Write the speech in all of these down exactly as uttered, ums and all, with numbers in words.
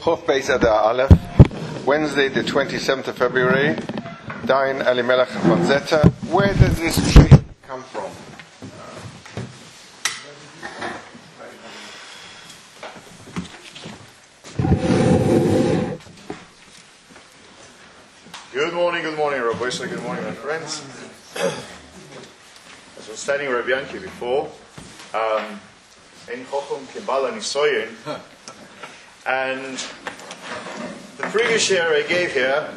Chof Beis Adar Aleph, Wednesday the twenty-seventh of February, Dain Elimelech von Zeta. Where does this tree come from? Good morning, good morning, Rabbi Yisrael, good morning, my friends. As I was studying Rabbi Yanki before, um, in Chochum Kibbala Nisoyin, and the previous year I gave here,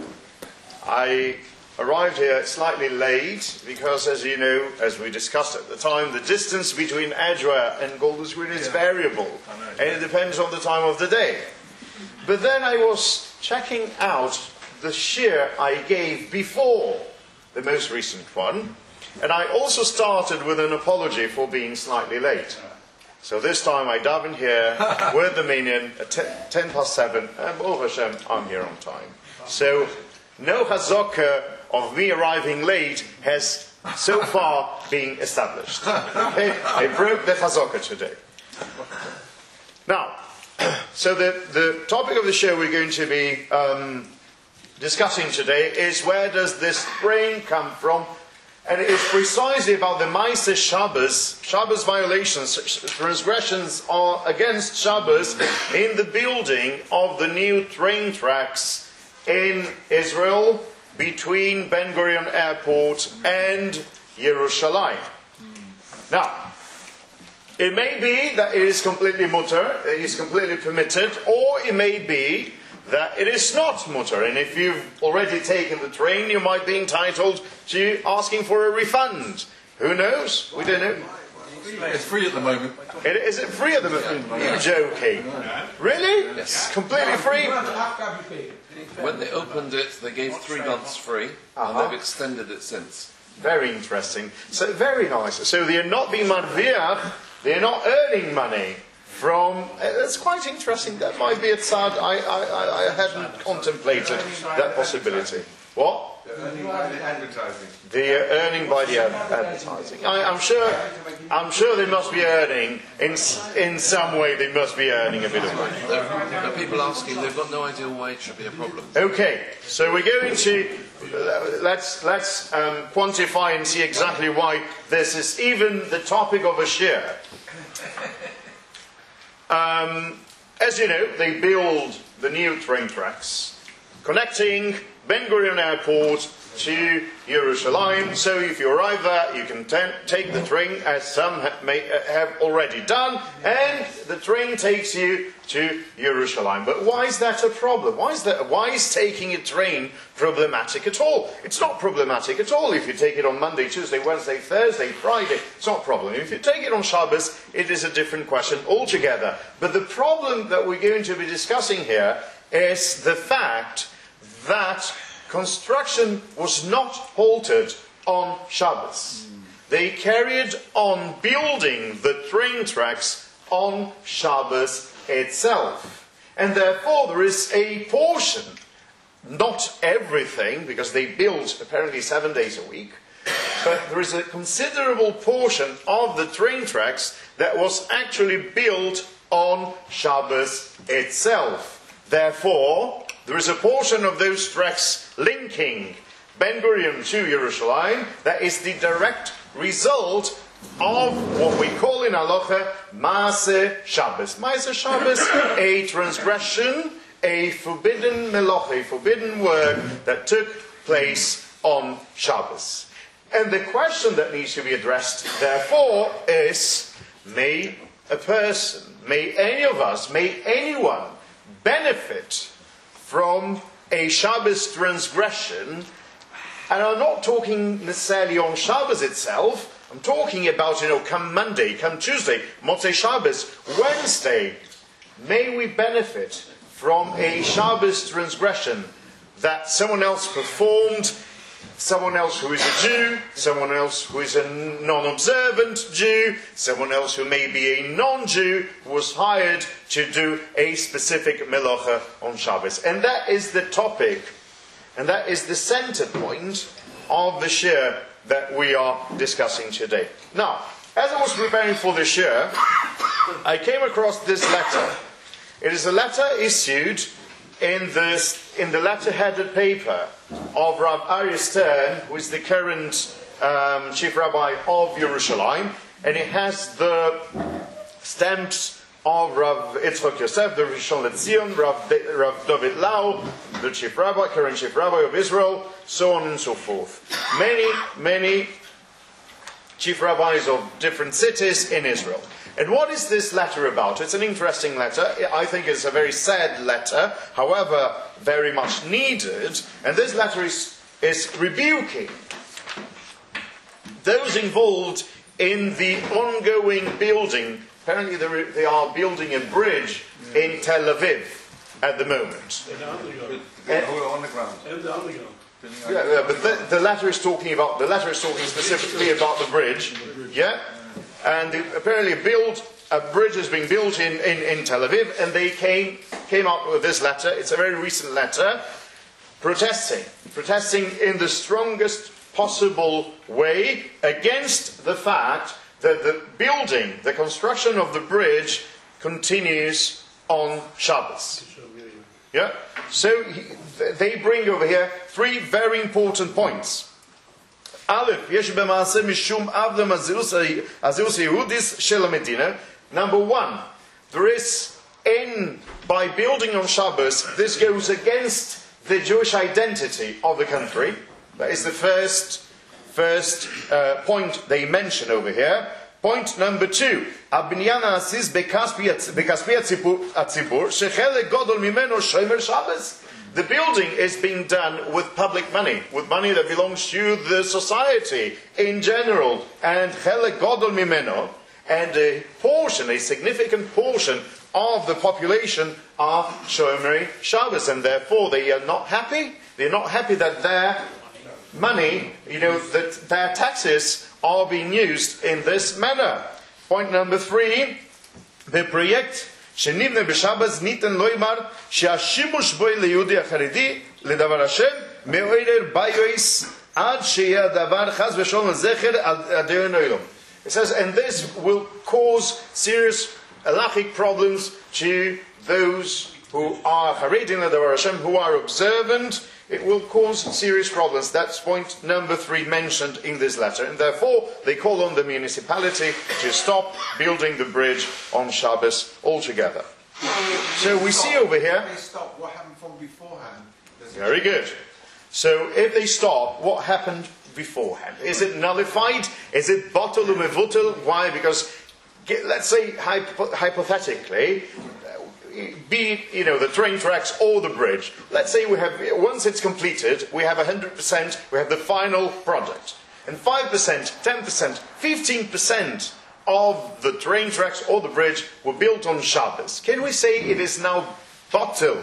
I arrived here slightly late because, as you know, as we discussed at the time, the distance between Adra and Golders Green is variable, and it depends on the time of the day. But then I was checking out the shir I gave before the most recent one, and I also started with an apology for being slightly late. So this time I daven here with the minyan at ten past seven, and Baruch Hashem, I'm here on time. So no chazaka of me arriving late has so far been established. Okay? I broke the chazaka today. Now, so the, the topic of the show we're going to be um, discussing today is where does this rain come from? And it is precisely about the Maaseh Shabbos, Shabbos violations, transgressions are against Shabbos in the building of the new train tracks in Israel between Ben Gurion Airport and Yerushalayim. Now, it may be that it is completely mutter, it is completely permitted, or it may be that it is not mutter, and if you've already taken the train, you might be entitled to asking for a refund. Who knows? We don't know. It's free at the moment. It, is it free at the moment? You're joking. Really? Yes. Completely free? When they opened it, they gave three months free, Uh-huh. and they've extended it since. Very interesting. So very nice. So they're not being madviyah, they're not earning money from, that's quite interesting. That might be a tzad. I, I, I hadn't contemplated that possibility. What? Earning by the advertising. They're earning by the advertising. I, I'm sure. I'm sure they must be earning in in some way. They must be earning a bit of money. There are people asking, they've got no idea why it should be a problem. Okay, so we're going to uh, let's let's um, quantify and see exactly why this is even the topic of a shir. Um, as you know, they build the new train tracks connecting Ben Gurion Airport to Yerushalayim. So if you arrive there, you can ten- take the train, as some ha- may, uh, have already done, and the train takes you to Yerushalayim. But why is that a problem? Why is that? Why is taking a train problematic at all? It's not problematic at all if you take it on Monday, Tuesday, Wednesday, Thursday, Friday. It's not a problem. If you take it on Shabbos, it is a different question altogether. But the problem that we're going to be discussing here is the fact that construction was not halted on Shabbos. They carried on building the train tracks on Shabbos itself. And therefore there is a portion, not everything, because they built apparently seven days a week, but there is a considerable portion of the train tracks that was actually built on Shabbos itself. Therefore, there is a portion of those tracks linking Ben Gurion to Yerushalayim that is the direct result of what we call in Halacha Maaseh Shabbos. Maaseh Shabbos, a transgression, a forbidden melacha, a forbidden work that took place on Shabbos. And the question that needs to be addressed, therefore, is, may a person, may any of us, may anyone benefit from a Shabbos transgression? And I'm not talking necessarily on Shabbos itself. I'm talking about, you know, come Monday, come Tuesday, Motzei Shabbos, Wednesday. May we benefit from a Shabbos transgression that someone else performed, someone else who is a Jew, someone else who is a non-observant Jew, someone else who may be a non-Jew, was hired to do a specific melacha on Shabbos. And that is the topic, and that is the center point of the shir that we are discussing today. Now, as I was preparing for the shir, I came across this letter. It is a letter issued in, this, in the letter-headed paper of Rav Aryeh Stern, who is the current um, chief rabbi of Yerushalayim, and it has the stamps of Rav Yitzchok Yosef, the Rishon LeZion, Rav, De- Rav David Lau, the chief rabbi, current chief rabbi of Israel, so on and so forth. Many, many chief rabbis of different cities in Israel. And what is this letter about? It's an interesting letter. I think it's a very sad letter, however, very much needed. And this letter is, is rebuking those involved in the ongoing building. Apparently they are building a bridge in Tel Aviv at the moment. And on the ground. Yeah, yeah, but the, the letter is talking about the letter is talking specifically about the bridge. Yeah? And the, apparently a build a bridge is being built in, in, in Tel Aviv, and they came came up with this letter. It's a very recent letter, protesting, protesting in the strongest possible way against the fact that the building, the construction of the bridge, continues on Shabbos. Yeah. So he, they bring over here three very important points. Aleph, yesh b'maaseh mishum avdam azilus Yehudis shel hamedina. Number one, there is in by building on Shabbos, this goes against the Jewish identity of the country. That is the first first uh, point they mention over here. Point number two, הבניין העסיס בכספי הציבור, שחלק גדול ממנו שומר Shabbos. The building is being done with public money, with money that belongs to the society in general, and חלק גדול ממנו, and a portion, a significant portion of the population are Shomer Shabbos, and therefore they are not happy. They are not happy that their money, you know, that their taxes are being used in this manner. Point number three, the project שנבנה בשבס ניתן לא יאמר שהשימוש בו ליהודי החרדי לדבר השם מעורר בעיות עד שיהיה הדבר חס ושלום זכר על דיין העולם. It says, and this will cause serious halachic problems to those who are Haredim L'Davar Hashem, who are observant. It will cause serious problems. That's point number three mentioned in this letter. And therefore, they call on the municipality to stop building the bridge on Shabbos altogether. So we see over here... If they stop, what happened from beforehand? Very good. So if they stop, what happened beforehand? Is it nullified? Is it batel umevutel? Why? Because, let's say, hypo- hypothetically... be it, you know, the train tracks or the bridge. Let's say we have, once it's completed, we have one hundred percent, we have the final product. And five percent, ten percent, fifteen percent of the train tracks or the bridge were built on Shabbos. Can we say it is now batel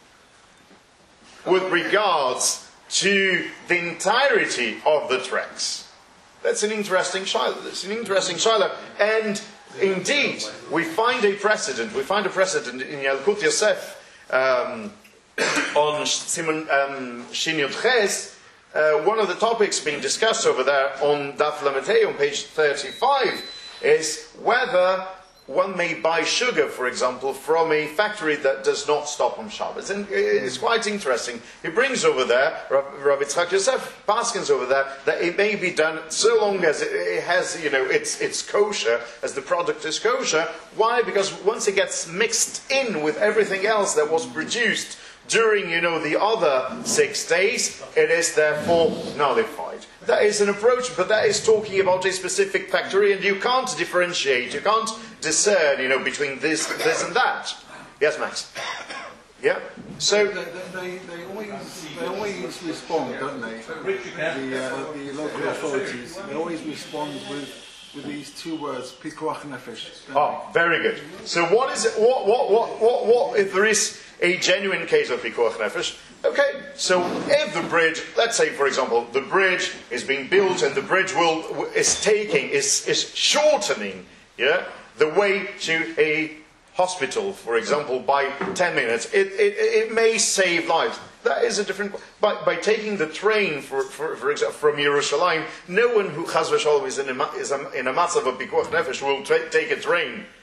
with regards to the entirety of the tracks? That's an interesting shaila. That's an interesting shaila. And indeed, we find a precedent. We find a precedent in Yalkut Yosef um, on Simon um, Shin Yud Ches. Uh, one of the topics being discussed over there on Daf Lametei on page thirty-five is whether one may buy sugar, for example, from a factory that does not stop on Shabbos. And it's quite interesting. He brings over there, Rav Yitzchak Yosef Paskins over there, that it may be done so long as it has, you know, it's, it's kosher, as the product is kosher. Why? Because once it gets mixed in with everything else that was produced during, you know, the other six days, it is therefore nullified. That is an approach, but that is talking about a specific factory, and you can't differentiate, you can't discern, you know, between this, this and that. Yes, Max? Yeah? So... They, they, they, always, they always respond, don't they? The, uh, the local authorities, they always respond with... with these two words, pikuach nefesh. Oh, very good. So what is it, what, what, what, what, what, if there is a genuine case of pikuach nefesh? Okay, so if the bridge, let's say for example, the bridge is being built and the bridge will, is taking, is, is shortening, yeah, the way to a hospital, for example, by ten minutes, it, it, it may save lives. That is a different... By, by taking the train, for, for, for example, from Yerushalayim, no one who Chaz v'Shalom is in a, is a, in a matzav of pikuach nefesh will tra- take a train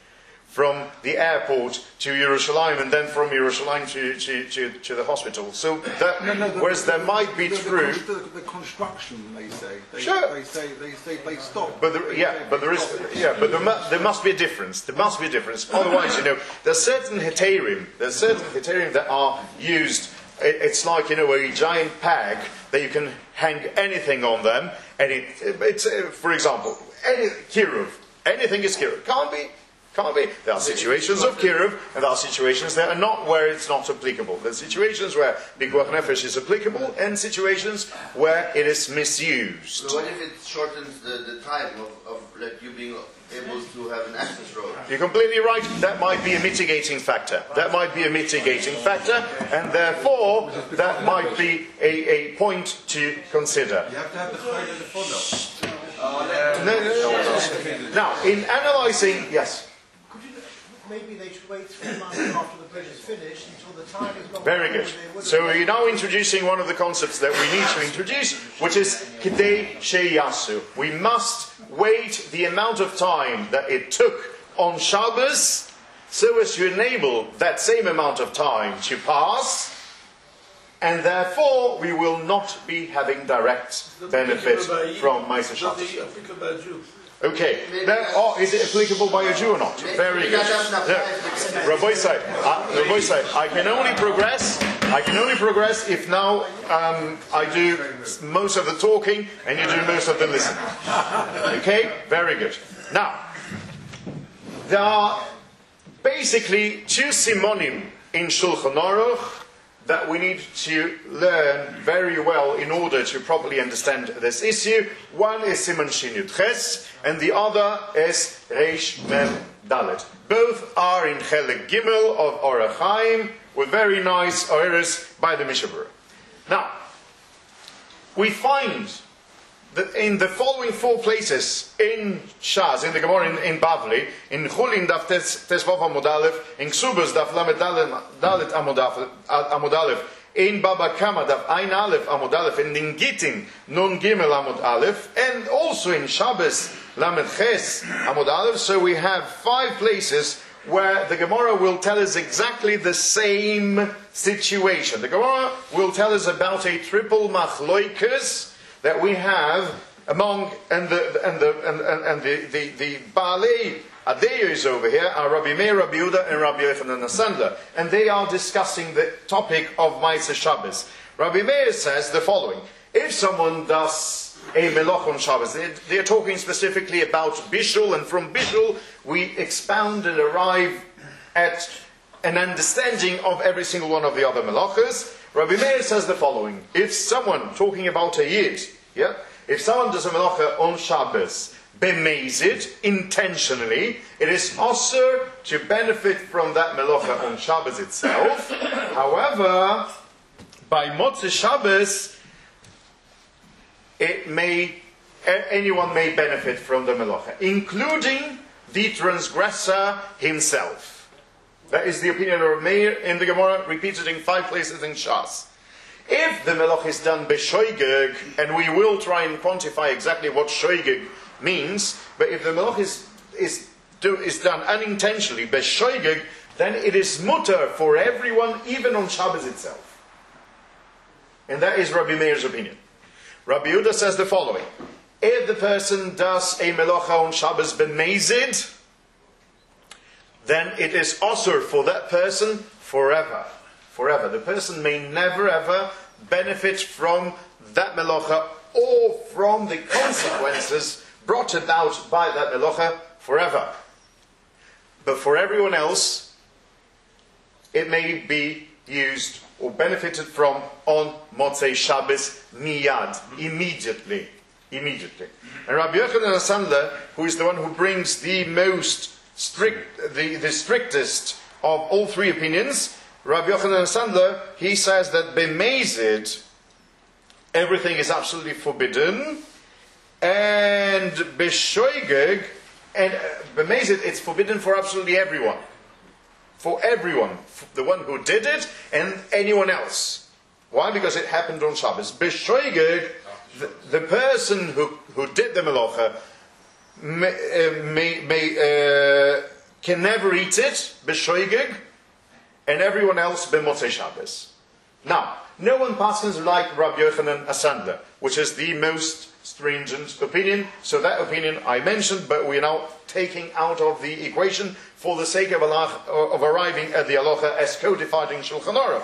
from the airport to Yerushalayim and then from Yerushalayim to, to, to, to the hospital. So that, No, no, the, whereas there the, might be the, the, true... The, the, the construction, they say. They, Sure. They say they say they stop. But there, yeah, but there is yeah, but there, mu- there must be a difference. There must be a difference. Otherwise, you know, there's certain heterim. There's certain heterim that are used. It, it's like, you know, a giant peg that you can hang anything on them, and it, it's uh, for example, any kiruv. Anything is kiruv. Can't be. Can't be. There are situations of kiruv, and there are situations that are not where it's not applicable. There are situations where pikuach nefesh is applicable, and situations where it is misused. So what if it shortens the, the time of, of like you being able to have an access road? You're completely right. That might be a mitigating factor. That might be a mitigating factor, and therefore that might be a, a point to consider. You have to have the flight in the photo. No, no, no, no. Now, in analysing, yes. Could you, maybe they should wait three months after the bridge is finished until the time is gone. Very good. So we're now introducing one of the concepts that we need to introduce, which is Kidei Sheyasu. We must wait the amount of time that it took on Shabbos so as to enable that same amount of time to pass, and therefore we will not be having direct benefit from Ma'aseh Shabbos. Okay, now, oh, is it applicable by a Jew or not? Very good. Yeah. Rabbi say, uh, Rabbi say, I can only progress. I can only progress if now um, I do most of the talking and you do most of the listening. Okay, very good. Now, there are basically two simonim in Shulchan Aruch that we need to learn very well in order to properly understand this issue. One is Siman Shin Yud Ches, and the other is Reish Mem Dalet. Both are in Chelek Gimel of Orach Chaim, with very nice oiras by the Mishnah Berurah. Now, we find that in the following four places in Shas, in the Gemara in, in Bavli, in Chulin Daf Tesvav Amud Aleph, in Ksubas Daf Lamed Dalet Amud Aleph, in Baba Kama Daf Ein Aleph Amud Aleph, and in Gittin Nun Gimel Amud Aleph, and also in Shabbos Lamed Ches Amud Aleph. So we have five places where the Gemara will tell us exactly the same situation. The Gemara will tell us about a triple machloikas that we have among, and the and the and, and, and the the, the Baalei Adeyos over here are Rabbi Meir, Rabbi Yehuda, and Rabbi Yochanan Sandler, and they are discussing the topic of Ma'aseh Shabbos. Rabbi Meir says the following: if someone does a melach on Shabbos, they, they are talking specifically about bishul, and from bishul we expound and arrive at an understanding of every single one of the other melachas. Rabbi Meir says the following: if someone, talking about a yid, yeah, if someone does a melacha on Shabbos, bemazid, intentionally, it is osur to benefit from that melacha on Shabbos itself. However, by Motzei Shabbos, it may, anyone may benefit from the melacha, including the transgressor himself. That is the opinion of Meir in the Gemara, repeated in five places in Shas. If the melach is done b'shoigeg, and we will try and quantify exactly what shoigeg means, but if the melach is is, do, is done unintentionally b'shoigeg, then it is mutter for everyone, even on Shabbos itself. And that is Rabbi Meir's opinion. Rabbi Yehuda says the following: if the person does a melacha on Shabbos b'mezid, then it is osur for that person forever. Forever. The person may never ever benefit from that melacha or from the consequences brought about by that melacha forever. But for everyone else, it may be used or benefited from on Motzei Shabbos miyad, immediately. Immediately. And Rabbi Yochanan Sandler, who is the one who brings the most strict, the, the strictest of all three opinions, Rabbi Yochanan Sandler, he says that b'mezid, everything is absolutely forbidden, and b'shoigeg, and uh, b'mezid, it's forbidden for absolutely everyone. For everyone. The one who did it, and anyone else. Why? Because it happened on Shabbos. B'shoigeg, the, the person who, who did the melacha, may, uh, may, may uh, can never eat it, b'shoigig, and everyone else b'motzei Shabbos. Now, no one passes like Rabbi Yochanan Asandler, which is the most stringent opinion. So that opinion I mentioned, but we are now taking out of the equation for the sake of, Allah, of arriving at the halacha as codified in Shulchan Aruch.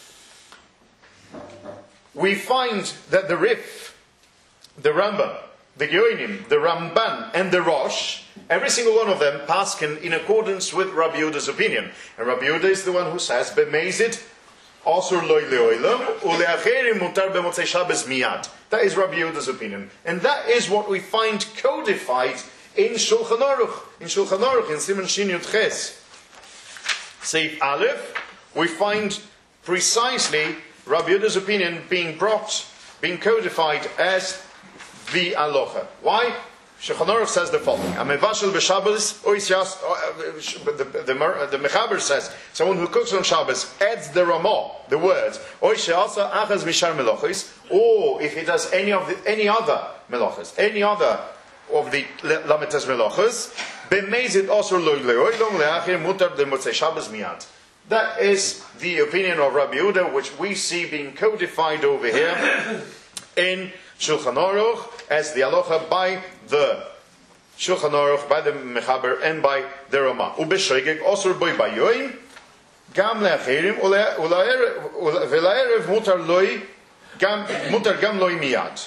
We find that the Rif, the Rambam, the Geonim, the Ramban, and the Rosh, every single one of them paskin in accordance with Rabbi Yehuda's opinion. And Rabbi Yehuda is the one who says, "B'meizid asur loy leolam uleacherim mutar b'motzei Shabbos miyad." That is Rabbi Yehuda's opinion, and that is what we find codified in Shulchan Aruch, in Shulchan Aruch, in Siman Shin Yud Ches, Seif Aleph. We find precisely Rabbi Yehuda's opinion being brought, being codified as the halacha. Why? Shulchan Aruch says the following: "Amevashel b'Shabbos oisyas." The the the Mechaber says someone who cooks on Shabbos adds the Ramah, the words oisyasa achas mishar melochis, or if he does any of the, any other melochas, any other of the lametas melochas, b'meizid asur lo leoilom leachir mutar b'motzei Shabbos miyad. That is the opinion of Rabbi Yehuda, which we see being codified over here in Shulchan Aruch as the halacha by the Shulchan Aruch, by the Mechaber, and by the Ramah. Ubeshregeg osur boy bayoim gam leacherim v'laerev mutar loy gam mutar gam loy miyad.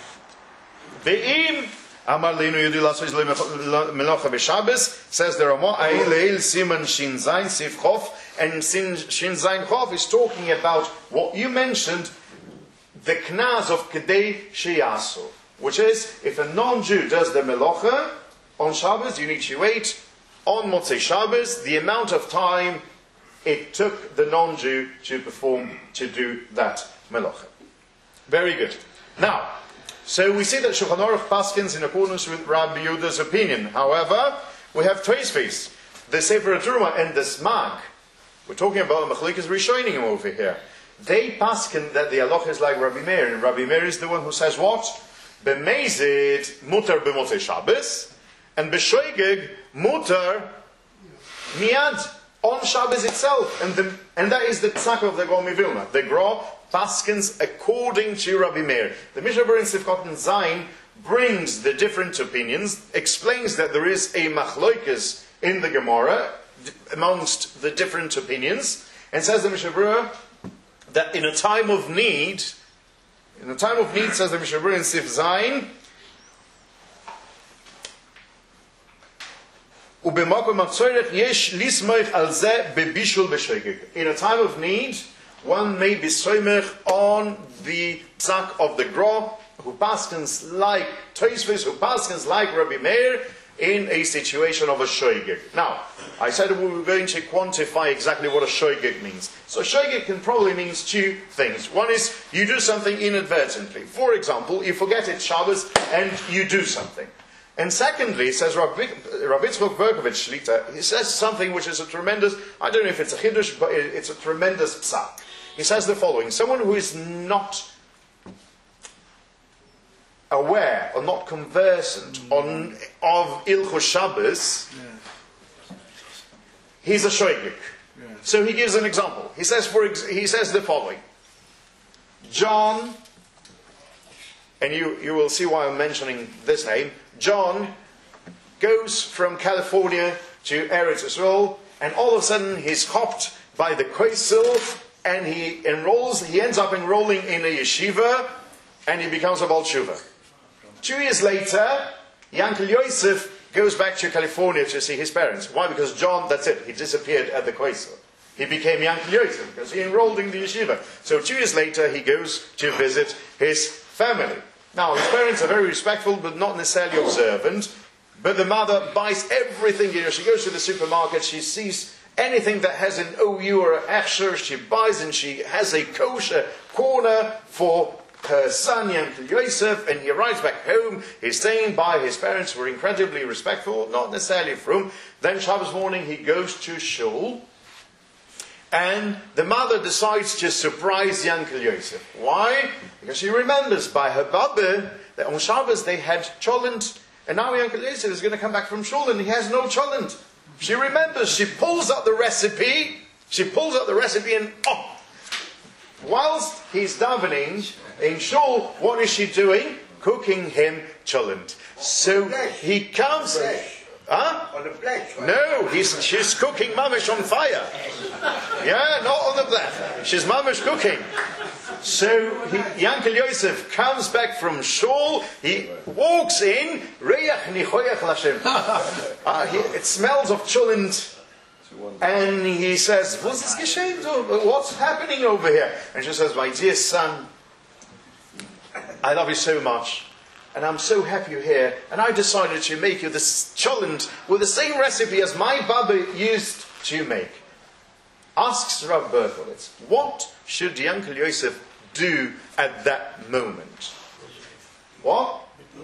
Ve'im amar leinu yudi lasos melacha b'Shabbos, says the Ramah. Ein leil siman shin zayin sif chof, and shin zayin chof is talking about what you mentioned, the knaz of Kedei Sheyasu, which is, if a non-Jew does the melacha on Shabbos, you need to wait on Motzei Shabbos the amount of time it took the non-Jew to perform, to do that melacha. Very good. Now, so we see that Shulchan Aruch paskins in accordance with Rabbi Yehuda's opinion. However, we have Tosfos, the Sefer Truma, and the Smag. We're talking about Machlikas Rishonim over here. They paskin that the halacha is like Rabbi Meir, and Rabbi Meir is the one who says what? B'meizid mutar b'motzei Shabbos, and b'shoigeg mutar miyad, on Shabbos itself, and the, and that is the tzak of the Gaon Vilna. The Gra paskins according to Rabbi Meir. The Mishnah Berurah in Sifkat Zayin brings the different opinions, explains that there is a machloikas in the Gemara amongst the different opinions, and says the Mishnah Berurah that in a time of need, in a time of need, says the Mishnah Berurah in Sif Zayin, in a time of need, one may be soymech on the tzak of the Gra, who paskins like Tosfos, who paskins like Rabbi Meir, in a situation of a shoygig. Now, I said we were going to quantify exactly what a shoygig means. So shoygig can probably mean two things. One is you do something inadvertently. For example, you forget it's Shabbos and you do something. And secondly, says Rabbi Yitzchok Berkovich Shlita, he says something which is a tremendous, I don't know if it's a chiddush, but it's a tremendous psak. He says the following: someone who is not aware or not conversant on of Ilchos Shabbos, yeah. he's a shoygig. Yeah. So he gives an example. He says, for ex- he says the following: John, and you, you will see why I'm mentioning this name. John goes from California to Eretz Yisrael, and all of a sudden he's hopped by the Koisel, and he enrolls. He ends up enrolling in a yeshiva, and he becomes a Baal Tshuva. Two years later, Yankel Yosef goes back to California to see his parents. Why? Because John, that's it, he disappeared at the Koisel. He became Yankel Yosef because he enrolled in the yeshiva. So two years later, he goes to visit his family. Now, his parents are very respectful, but not necessarily observant. But the mother buys everything. You know, she goes to the supermarket, she sees anything that has an O U or an Asher, she buys, and she has a kosher corner for her son, Yankel Yosef, and he arrives back home. He's staying by his parents, who are incredibly respectful, not necessarily from. Then Shabbos morning, he goes to shul, and the mother decides to surprise Yankel Yosef. Why? Because she remembers by her Baba that on Shabbos they had cholent, and now Yankel Yosef is going to come back from shul and he has no cholent. She remembers, she pulls up the recipe, she pulls up the recipe and, oh, whilst he's davening in shul, what is she doing? Cooking him cholent. So he comes... Huh? On the flesh. No, he's, she's cooking mamish on fire. Yeah, not on the flesh. She's mamish cooking. So he, Yankel Yosef comes back from shul. He walks in. Reach nichoyach lashem. Uh, he, it smells of cholent. And he says, "What's this geschehen? What's happening over here?" And she says, "My dear son, I love you so much. And I'm so happy you're here. And I decided to make you this cholent with the same recipe as my Baba used to make." Asks Rav Berkowitz, what should Yankel Yosef do at that moment? What?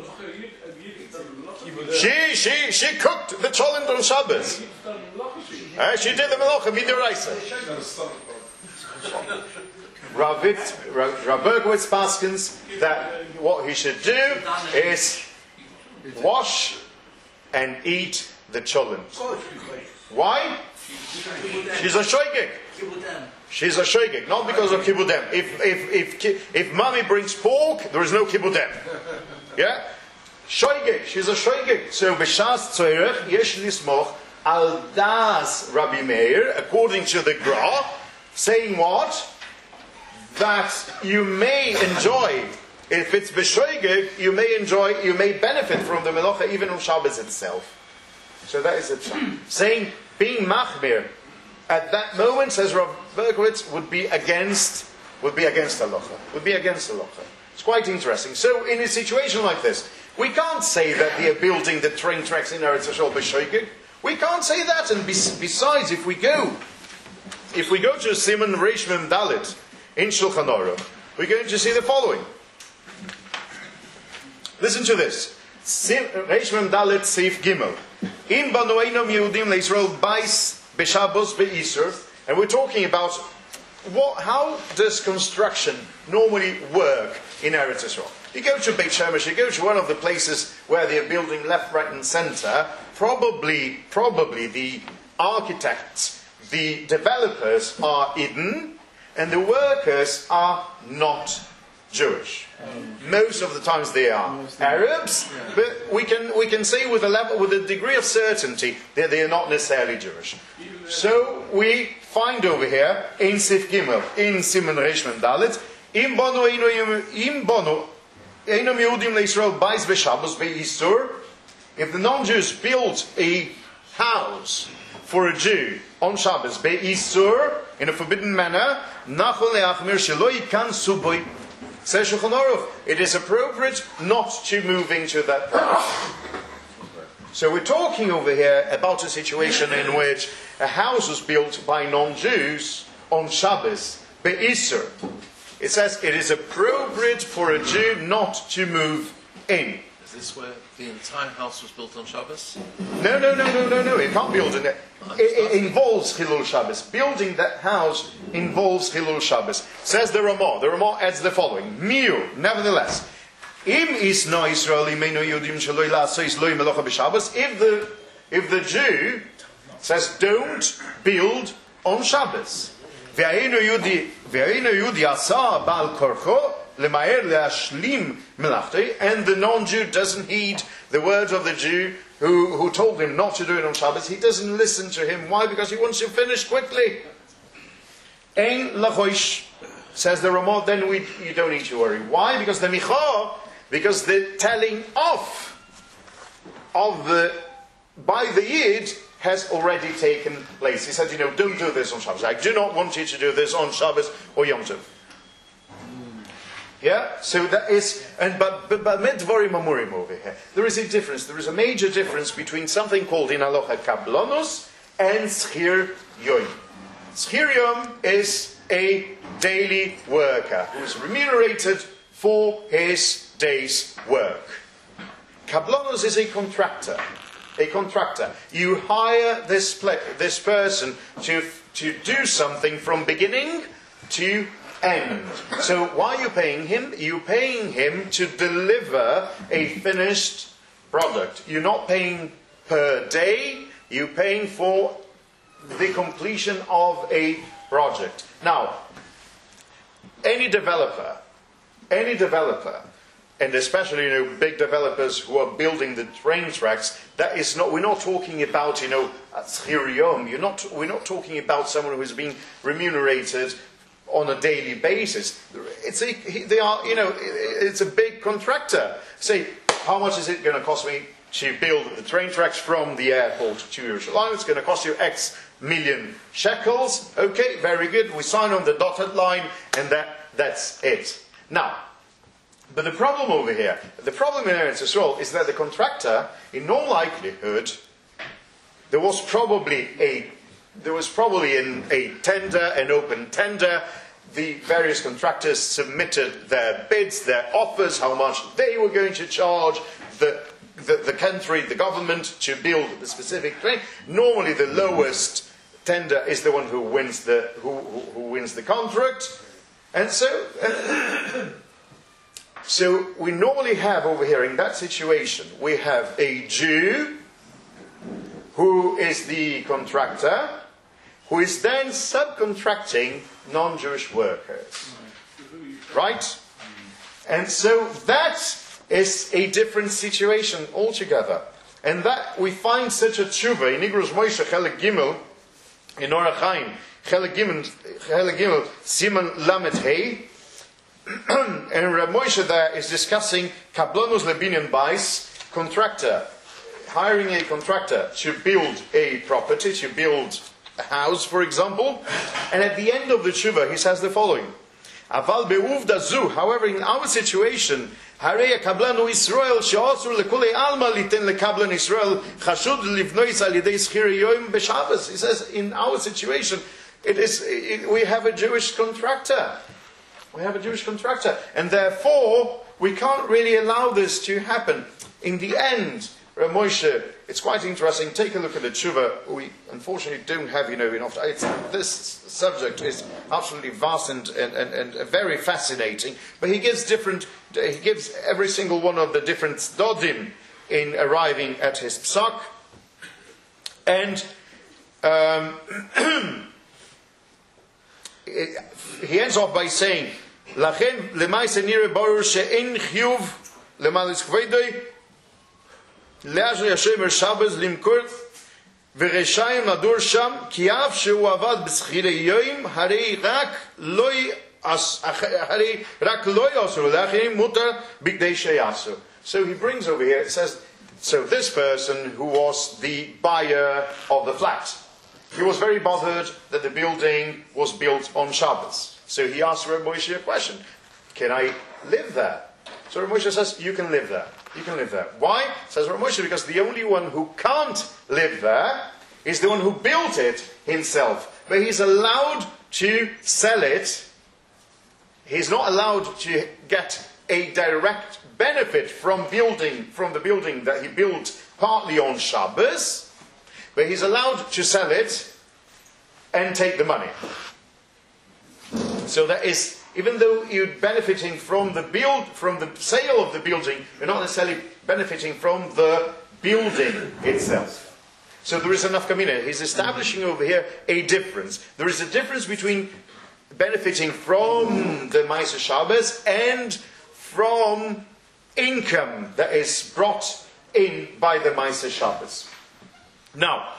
She, she, she cooked the cholent on Shabbos. Uh, she did the melacha midiraisa. Ravit, Rav, Rav Berkowitz paskins that what he should do is wash and eat the cholent. Why? She's a shoygig. She's a shoygig, not because of kibudem. If if if if mommy brings pork, there is no kibudem. Yeah, shoygig. She's a shoygig. So b'shas tzorech yesh lismoch al das Rabbi Meir, according to the Gra, saying what? That you may enjoy, if it's b'shoigig, you may enjoy, you may benefit from the melacha even on Shabbos itself. So that is it. Saying being machmir at that moment, says Rav Berkowitz, would be against, would be against halacha, would be against halacha. It's quite interesting. So in a situation like this, we can't say that they are building the train tracks in Eretz Yisrael b'shoigig. We can't say that. And besides, if we go, if we go to Simon Reish Mem Dalet in Shulchan Aruch, we're going to see the following. Listen to this. Reish Mem Dalet Seif Gimel. In Banu Einom Yehudim LeYisrael Bais B'Shabbos Be'Isur. And we're talking about what, how does construction normally work in Eretz Yisrael? You go to Beit Shemesh, you go to one of the places where they're building left, right and centre, probably, probably the architects, the developers are Eden, and the workers are not Jewish. Most of the times they are Arabs, but we can we can say with a level, with a degree of certainty that they are not necessarily Jewish. So we find over here in Sif Gimel, in Simon Reish Mem Dalet, im bono im bono einam Yehudim leYisrael bais b'Shabbos be'Isur. If the non-Jews build a house for a Jew on Shabbos be'Isur, in a forbidden manner, nachol le'achmir shelo yikan suboy. Says Shulchan Aruch, it is appropriate not to move into that house. So we're talking over here about a situation in which a house was built by non-Jews on Shabbos be'Isur. It says it is appropriate for a Jew not to move in. Is this where the entire house was built on Shabbos? No, no, no, no, no, no. It can't build in it. It, it involves Hilul Shabbos. Building that house involves Hilul Shabbos. Says the Ramah. The Ramah adds the following: Miu, nevertheless, im is no Israeli meino Yudim shaloi la'asois loy melocha b'Shabbos. If the if the Jew says don't build on Shabbos, ve'eino Yudi ve'eino Yudi asa bal korcho. And the non-Jew doesn't heed the words of the Jew who, who told him not to do it on Shabbos. He doesn't listen to him. Why? Because he wants to finish quickly. Ein lachoish, says the Ramah, then we, you don't need to worry. Why? Because the micha, because the telling off of the, by the Yid has already taken place. He said, you know, don't do this on Shabbos. I do not want you to do this on Shabbos or Yom Tov. Yeah, so that is, and but but but medvarim amurim over here. There is a difference. There is a major difference between something called in halacha kablonos and schir yom. Schir yom is a daily worker who is remunerated for his day's work. Kablonos is a contractor. A contractor. You hire this pla- this person to to do something from beginning to end. So why are you paying him? You're paying him to deliver a finished product. You're not paying per day, You're paying for the completion of a project. Now, any developer, any developer, and especially, you know, big developers who are building the train tracks, that is not, we're not talking about, you know, schirium. You're not, we're not talking about someone who is being remunerated on a daily basis. It's a, they are, you know, it's a big contractor. Say, how much is it going to cost me to build the train tracks from the airport to Yerushalayim? It's going to cost you X million shekels. Okay, very good. We sign on the dotted line, and that, that's it. Now, but the problem over here, the problem in Eretz Yisrael is that the contractor, in all likelihood, there was probably a there was probably in a tender, an open tender. The various contractors submitted their bids, their offers, how much they were going to charge the the, the country, the government, to build the specific train. Normally, the lowest tender is the one who wins the who who, who wins the contract, and so. Uh, So we normally have over here in that situation, we have a Jew who is the contractor, who is then subcontracting non-Jewish workers. Right? And so that is a different situation altogether. And that we find such a tshuva in Igros Moshe Chelek Gimel, in Orach Chaim, Chelek Gimel, Chelek Gimel, Siman Lamed Hey, and Reb Moshe there is discussing Kablonos Lebinyan Bais, contractor, hiring a contractor to build a property, to build a house, for example. And at the end of the tshuva, he says the following: Aval be'uvda zu, however, in our situation, Harei kablanu Israel she'asur lekulei alma liten lekablan Israel chashud livnois al yedei schiri yoim b'Shabbos. He says, in our situation, it is it, we have a Jewish contractor. We have a Jewish contractor, and therefore we can't really allow this to happen. In the end, Rav Moshe, it's quite interesting. Take a look at the tshuva. We unfortunately don't have, you know, enough. It's, this subject is absolutely vast and, and, and, and very fascinating. But he gives different. He gives every single one of the different dodim in arriving at his psak, and. Um, He ends off by saying, "Lachem lemaise nire barur she'en chiyuv lemalis kveidoi le'azri Hashem Shabbos limkur v'reshayim nadur sham ki av she'u avad b'schirei yoyim harei rak loy as harei rak loy asur lachem mutar b'kdei she'yasu." So he brings over here. It says, so this person who was the buyer of the flat, he was very bothered that the building was built on Shabbos. So he asked Rav Moshe a question: can I live there? So Rav Moshe says, you can live there. You can live there. Why? Says Rav Moshe, because the only one who can't live there is the one who built it himself. But he's allowed to sell it. He's not allowed to get a direct benefit from building, from the building that he built partly on Shabbos. But he's allowed to sell it and take the money. So that is, even though you're benefiting from the build, from the sale of the building, you're not necessarily benefiting from the building itself. So there is enough kamina. He's establishing over here a difference. There is a difference between benefiting from the Ma'aser Shabbos and from income that is brought in by the Ma'aser Shabbos. Now,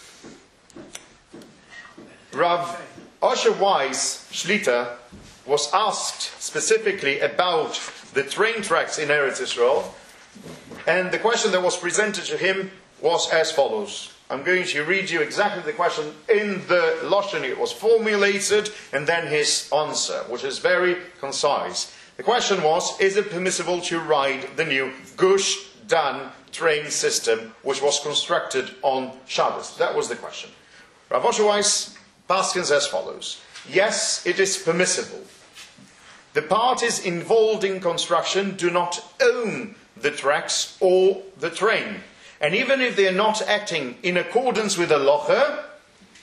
Rav Osher Weiss Shlita was asked specifically about the train tracks in Eretz Yisrael, and the question that was presented to him was as follows. I'm going to read you exactly the question in the Lashon it was formulated, and then his answer, which is very concise. The question was, is it permissible to ride the new Gush Dan train system which was constructed on Shabbos? That was the question. Rav Osher Weiss paskins as follows: yes, it is permissible. The parties involved in construction do not own the tracks or the train, and even if they are not acting in accordance with the locha,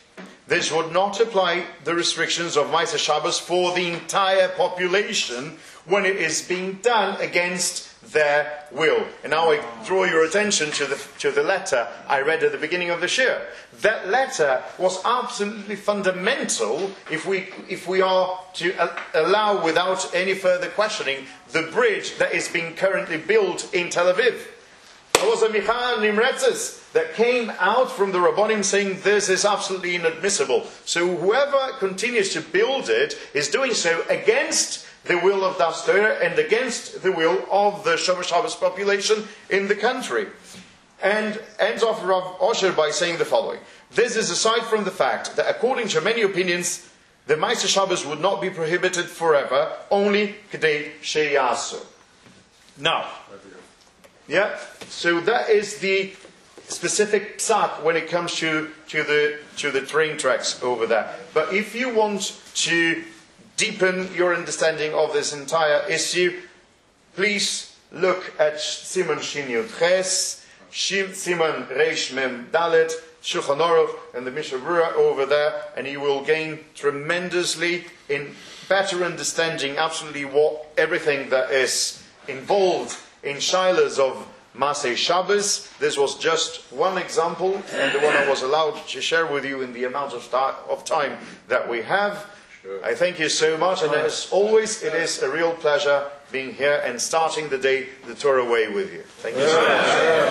this would not apply the restrictions of Ma'aseh Shabbos for the entire population when it is being done against their will. And now I draw your attention to the, to the letter I read at the beginning of the shir. That letter was absolutely fundamental if we, if we are to uh, allow without any further questioning the bridge that is being currently built in Tel Aviv. There was a Michal Nimretzes that came out from the Rabbonim saying this is absolutely inadmissible. So whoever continues to build it is doing so against the will of Das Torah and against the will of the Shomer Shabbos population in the country. And ends off Rav Osher by saying the following. This is aside from the fact that according to many opinions, the Ma'aseh Shabbos would not be prohibited forever, only Kedei Sheyasu. Now, yeah, so that is the specific psak when it comes to, to the to the train tracks over there. But if you want to deepen your understanding of this entire issue, please look at Simon Shin Yud Ches, Simon Reish Mem Dalet, Shulchan Aruch, and the Mishnah Berurah over there, and you will gain tremendously in better understanding absolutely what everything that is involved in shilas of Ma'aseh Shabbos. This was just one example, and the one I was allowed to share with you in the amount of, ta- of time that we have. Sure. I thank you so much, and as always, it is a real pleasure being here and starting the day the Torah way with you. Thank you so much.